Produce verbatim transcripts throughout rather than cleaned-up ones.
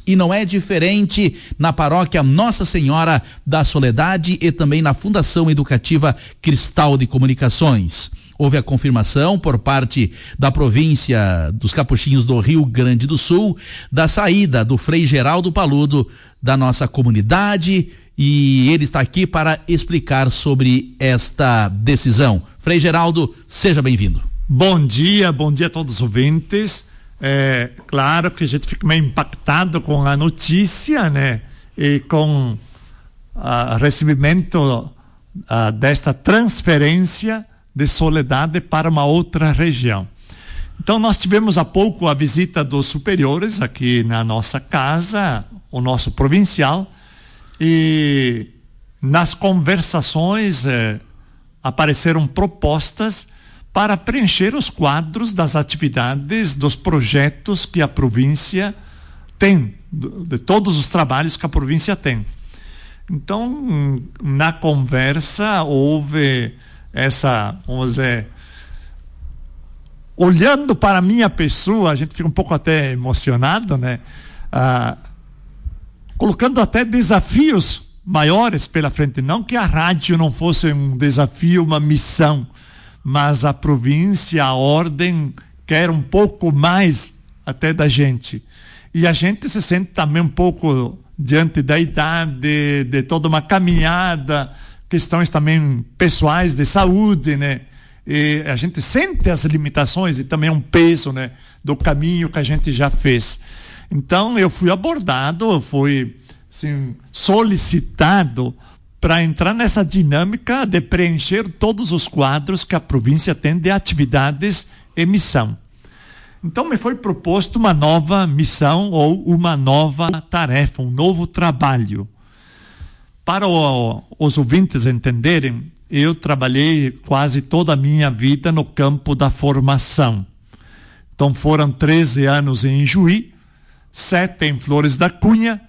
e não é diferente na paróquia Nossa Senhora da Soledade e também na Fundação Educativa Cristal de Comunicações. Houve a confirmação por parte da província dos Capuchinhos do Rio Grande do Sul da saída do Frei Geraldo Paludo da nossa comunidade, e ele está aqui para explicar sobre esta decisão. Frei Geraldo, seja bem-vindo. Bom dia, bom dia a todos os ouvintes. É claro que a gente fica meio impactado com a notícia, né? E com o recebimento a, desta transferência de Soledade para uma outra região. Então nós tivemos há pouco a visita dos superiores aqui na nossa casa, o nosso provincial, e nas conversações eh, apareceram propostas para preencher os quadros das atividades, dos projetos que a província tem, de todos os trabalhos que a província tem. Então, na conversa houve essa, vamos dizer, olhando para a minha pessoa, a gente fica um pouco até emocionado, né? Ah, colocando até desafios maiores pela frente. Não que a rádio não fosse um desafio, uma missão, mas a província, a ordem, quer um pouco mais até da gente. E a gente se sente também um pouco diante da idade, de toda uma caminhada, questões também pessoais de saúde, né? E a gente sente as limitações e também um peso, né, do caminho que a gente já fez. Então eu fui abordado, eu fui assim, solicitado para entrar nessa dinâmica de preencher todos os quadros que a província tem de atividades e missão. Então me foi proposto uma nova missão ou uma nova tarefa, um novo trabalho. Para o, os ouvintes entenderem, eu trabalhei quase toda a minha vida no campo da formação. Então foram treze anos em Juí, sete em Flores da Cunha,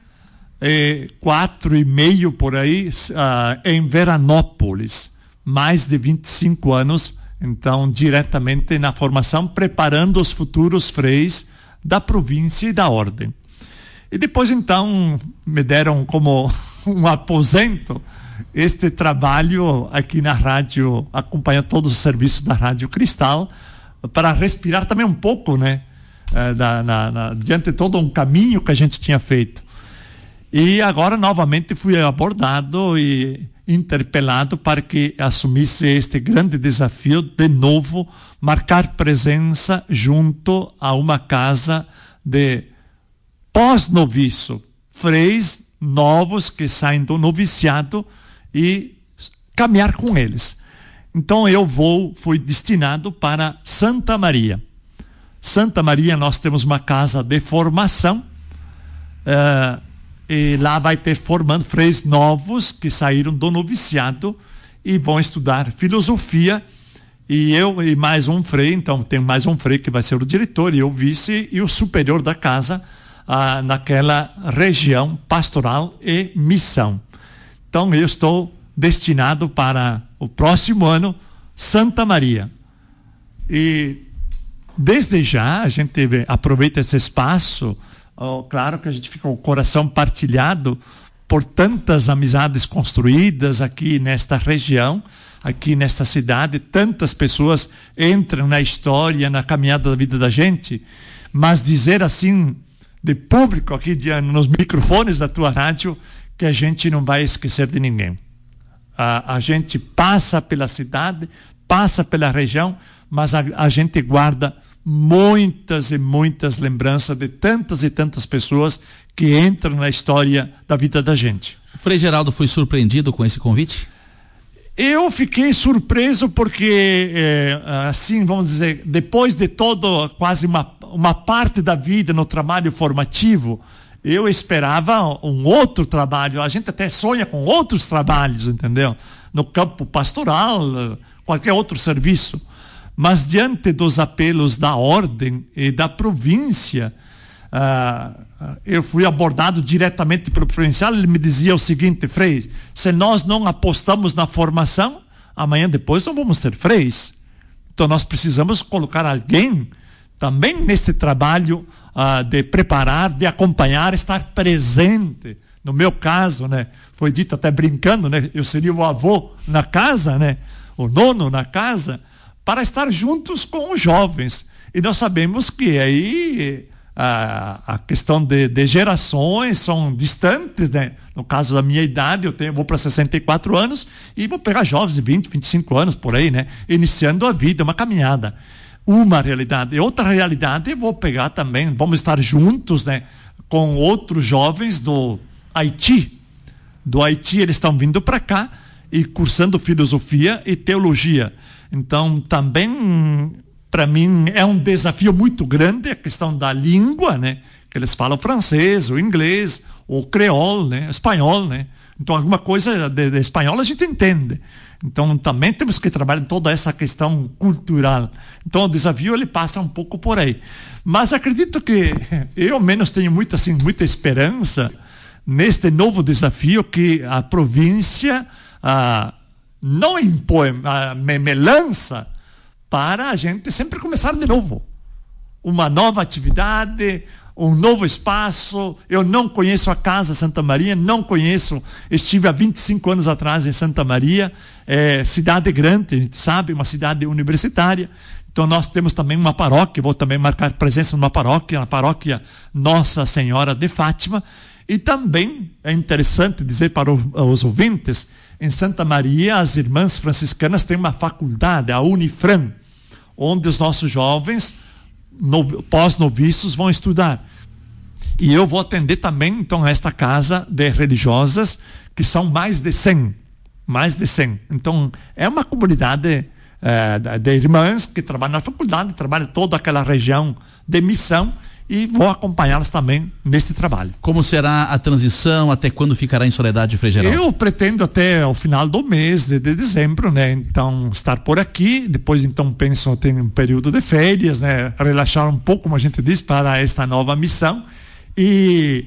e quatro e meio por aí uh, em Veranópolis. Mais de vinte e cinco anos, então, diretamente na formação, preparando os futuros freis da província e da ordem. E depois, então, me deram como um aposento este trabalho aqui na rádio, acompanhando todos os serviços da Rádio Cristal, para respirar também um pouco, né? Uh, na, na, na, diante de todo um caminho que a gente tinha feito. E agora, novamente, fui abordado e interpelado para que assumisse este grande desafio, de novo, marcar presença junto a uma casa de pós-noviço, freis novos que saem do noviciado e caminhar com eles. Então eu vou, fui destinado para Santa Maria. Santa Maria, nós temos uma casa de formação, uh, e lá vai ter formando freis novos que saíram do noviciado e vão estudar filosofia, e eu e mais um frei, então tem mais um frei que vai ser o diretor e o vice e o superior da casa, ah, naquela região pastoral e missão. Então eu estou destinado para o próximo ano Santa Maria. E desde já a gente aproveita esse espaço. Oh, claro que a gente fica com o coração partilhado por tantas amizades construídas aqui nesta região, aqui nesta cidade. Tantas pessoas entram na história, na caminhada da vida da gente, mas dizer assim, de público aqui nos microfones da tua rádio, que a gente não vai esquecer de ninguém. A, a gente passa pela cidade, passa pela região, mas a, a gente guarda muitas e muitas lembranças de tantas e tantas pessoas que entram na história da vida da gente. O Frei Geraldo foi surpreendido com esse convite? Eu fiquei surpreso porque, é, assim, vamos dizer, depois de todo, quase uma, uma parte da vida no trabalho formativo, eu esperava um outro trabalho. A gente até sonha com outros trabalhos, entendeu? No campo pastoral, qualquer outro serviço. Mas diante dos apelos da ordem e da província, uh, eu fui abordado diretamente pelo provincial. Ele me dizia o seguinte: Frei, se nós não apostamos na formação, amanhã depois não vamos ter freis. Então nós precisamos colocar alguém também nesse trabalho uh, de preparar, de acompanhar, estar presente. No meu caso, né, foi dito até brincando, né, eu seria o avô na casa, né, o nono na casa, para estar juntos com os jovens. E nós sabemos que aí a, a questão de, de gerações são distantes, né? No caso da minha idade, eu tenho, vou para sessenta e quatro anos e vou pegar jovens de vinte, vinte e cinco anos por aí, né? Iniciando a vida, uma caminhada. Uma realidade. E outra realidade, eu vou pegar também, vamos estar juntos, né, com outros jovens do Haiti. Do Haiti, eles estão vindo para cá e cursando filosofia e teologia. Então, também, para mim, é um desafio muito grande a questão da língua, né? Que eles falam francês, ou inglês, ou creole, né? Espanhol, né? Então, alguma coisa de, de espanhol a gente entende. Então, também temos que trabalhar em toda essa questão cultural. Então, o desafio, ele passa um pouco por aí. Mas acredito que, eu ao menos tenho muito, assim, muita esperança neste novo desafio que a província ah, não impõe, ah, me, me lança para a gente sempre começar de novo. Uma nova atividade, um novo espaço. Eu não conheço a Casa Santa Maria, não conheço, estive há vinte e cinco anos atrás em Santa Maria, é, cidade grande, a gente sabe, uma cidade universitária. Então nós temos também uma paróquia, vou também marcar presença numa paróquia, a paróquia Nossa Senhora de Fátima. E também é interessante dizer para os ouvintes, em Santa Maria as irmãs franciscanas têm uma faculdade, a Unifran, onde os nossos jovens no, pós-noviços vão estudar. E eu vou atender também, então, esta casa de religiosas, que são mais de cem. Mais de cem. Então, é uma comunidade eh, de irmãs que trabalham na faculdade, trabalham toda aquela região de missão, e vou acompanhá-las também neste trabalho. Como será a transição? Até quando ficará em Soledade, Frei Geraldo? Eu pretendo até o final do mês de, de dezembro, né? Então, estar por aqui. Depois, então, penso ter um período de férias, né? Relaxar um pouco, como a gente diz, para esta nova missão. E,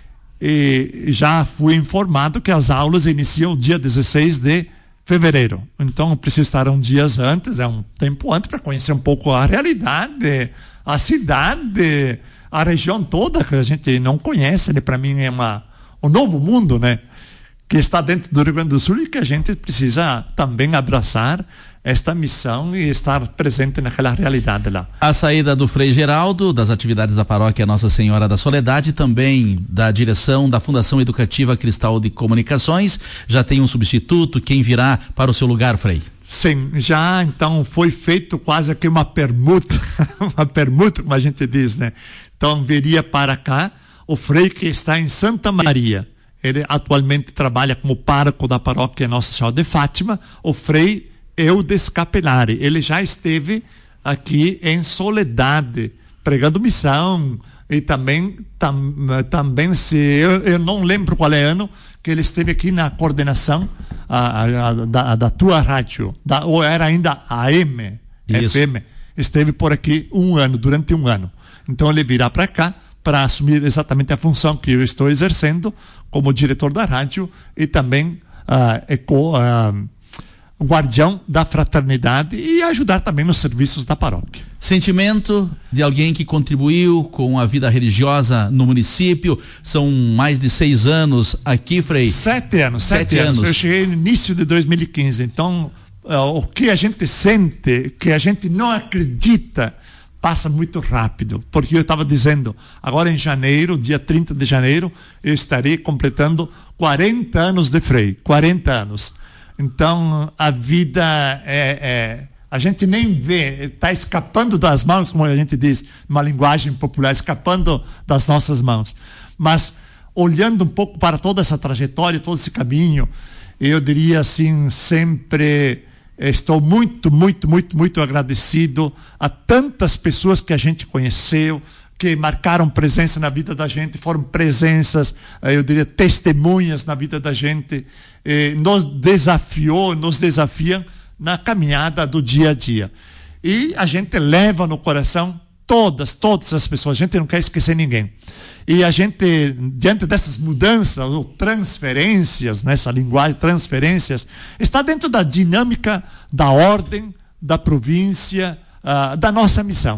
e já fui informado que as aulas iniciam dia dezesseis de fevereiro. Então, eu preciso estar um dias antes, é um tempo antes, para conhecer um pouco a realidade, a cidade, a região toda que a gente não conhece, né? Para mim é uma, um novo mundo, né? Que está dentro do Rio Grande do Sul e que a gente precisa também abraçar esta missão e estar presente naquela realidade lá. A saída do Frei Geraldo, das atividades da paróquia Nossa Senhora da Soledade, também da direção da Fundação Educativa Cristal de Comunicações, já tem um substituto, quem virá para o seu lugar, Frei? Sim, já então foi feito quase que uma permuta, uma permuta, como a gente diz, né? Então viria para cá o Frei que está em Santa Maria. Ele atualmente trabalha como pároco da paróquia Nossa Senhora de Fátima, o Frei Eudes Capelari. Ele já esteve aqui em Soledade, pregando missão, e também, tam, também se, eu, eu não lembro qual é o ano, que ele esteve aqui na coordenação a, a, a, da, da tua rádio, da, ou era ainda A M, F M, esteve por aqui um ano, durante um ano. Então ele virá para cá para assumir exatamente a função que eu estou exercendo como diretor da rádio e também uh, eco, uh, guardião da fraternidade e ajudar também nos serviços da paróquia. Sentimento de alguém que contribuiu com a vida religiosa no município, são mais de seis anos aqui, Frei? Sete anos, sete, sete anos. anos. Eu cheguei no início de dois mil e quinze, então uh, o que a gente sente, que a gente não acredita, passa muito rápido, porque eu estava dizendo, agora em janeiro, dia trinta de janeiro, eu estarei completando quarenta anos de Frei, quarenta anos. Então, a vida é, é a gente nem vê, está escapando das mãos, como a gente diz, uma linguagem popular, escapando das nossas mãos. Mas, olhando um pouco para toda essa trajetória, todo esse caminho, eu diria assim, sempre estou muito, muito, muito, muito agradecido a tantas pessoas que a gente conheceu, que marcaram presença na vida da gente, foram presenças, eu diria, testemunhas na vida da gente, eh, nos desafiou, nos desafiam na caminhada do dia a dia. E a gente leva no coração todas, todas as pessoas, a gente não quer esquecer ninguém. E a gente, diante dessas mudanças, ou transferências, nessa linguagem, transferências, está dentro da dinâmica da ordem, da província, uh, da nossa missão.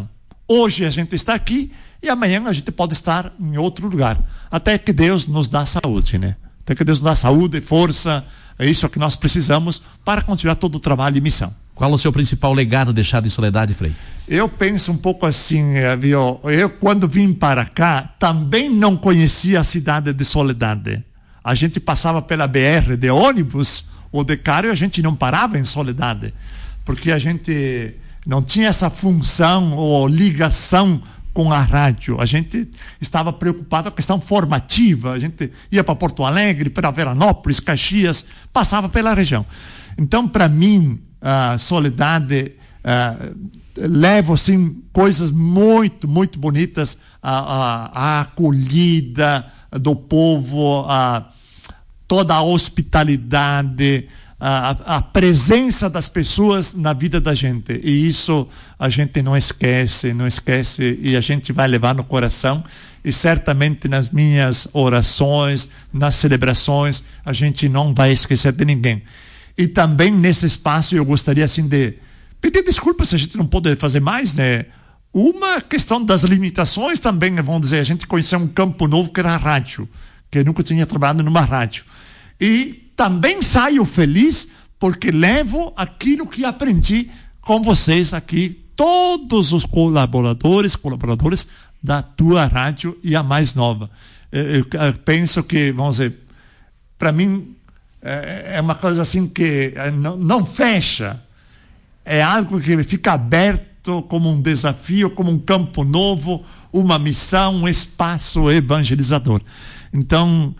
Hoje a gente está aqui e amanhã a gente pode estar em outro lugar. Até que Deus nos dá saúde, né? Até que Deus nos dá saúde, força, é isso que nós precisamos para continuar todo o trabalho e missão. Qual o seu principal legado deixado em Soledade, Frei? Eu penso um pouco assim, viu? Eu quando vim para cá também não conhecia a cidade de Soledade. A gente passava pela B R de ônibus ou de carro e a gente não parava em Soledade, porque a gente não tinha essa função ou ligação com a rádio. A gente estava preocupado com a questão formativa. A gente ia para Porto Alegre, para Veranópolis, Caxias, passava pela região. Então, para mim, a Soledade, uh, levo assim coisas muito, muito bonitas, a, a, a acolhida do povo, a, toda a hospitalidade, a, a presença das pessoas na vida da gente. E isso a gente não esquece, não esquece, e a gente vai levar no coração. E certamente nas minhas orações, nas celebrações, a gente não vai esquecer de ninguém. E também nesse espaço eu gostaria assim de pedir desculpas se a gente não pode fazer mais, né? Uma questão das limitações também, vamos dizer, a gente conheceu um campo novo que era a rádio, que eu nunca tinha trabalhado numa rádio. E também saio feliz porque levo aquilo que aprendi com vocês aqui, todos os colaboradores, colaboradores da tua rádio e a mais nova. Eu, eu, eu penso que, vamos dizer, para mim é, é uma coisa assim que não, não fecha, é algo que fica aberto como um desafio, como um campo novo, uma missão, um espaço evangelizador. Então,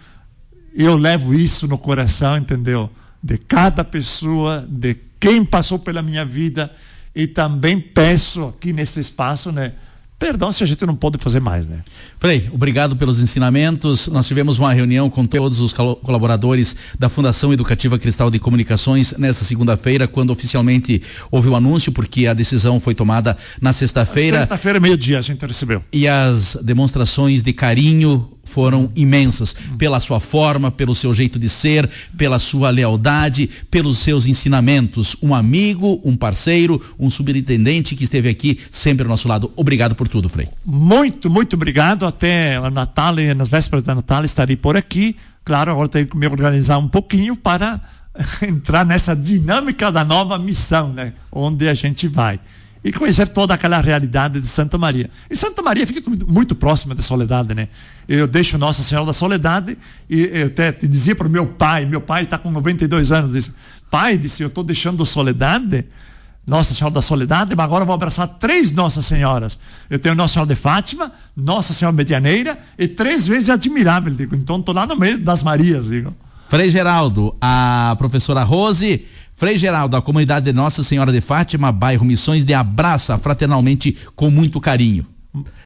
eu levo isso no coração, entendeu? De cada pessoa, de quem passou pela minha vida, e também peço aqui nesse espaço, né? Perdão se a gente não pode fazer mais, né? Frei, obrigado pelos ensinamentos. Nós tivemos uma reunião com todos os colaboradores da Fundação Educativa Cristal de Comunicações nesta segunda-feira, quando oficialmente houve o anúncio, porque a decisão foi tomada na sexta-feira. Sexta-feira, meio-dia, a gente recebeu. E as demonstrações de carinho foram imensas, pela sua forma, pelo seu jeito de ser, pela sua lealdade, pelos seus ensinamentos. Um amigo, um parceiro, um superintendente que esteve aqui sempre ao nosso lado. Obrigado por tudo, Frei. Muito, muito obrigado. Até o Natal, e nas vésperas da Natal estarei por aqui. Claro, agora tenho que me organizar um pouquinho para entrar nessa dinâmica da nova missão, né? Onde a gente vai. E conhecer toda aquela realidade de Santa Maria. E Santa Maria fica muito próxima de Soledade, né? Eu deixo Nossa Senhora da Soledade e eu até dizia para o meu pai, meu pai está com noventa e dois anos, disse, pai, disse, eu estou deixando Soledade, Nossa Senhora da Soledade, mas agora eu vou abraçar três Nossas Senhoras. Eu tenho Nossa Senhora de Fátima, Nossa Senhora Medianeira e três vezes Admirável, digo. Então estou lá no meio das Marias, digo. Frei Geraldo, a professora Rose, Frei Geraldo, a comunidade de Nossa Senhora de Fátima, bairro Missões, de abraça fraternalmente com muito carinho.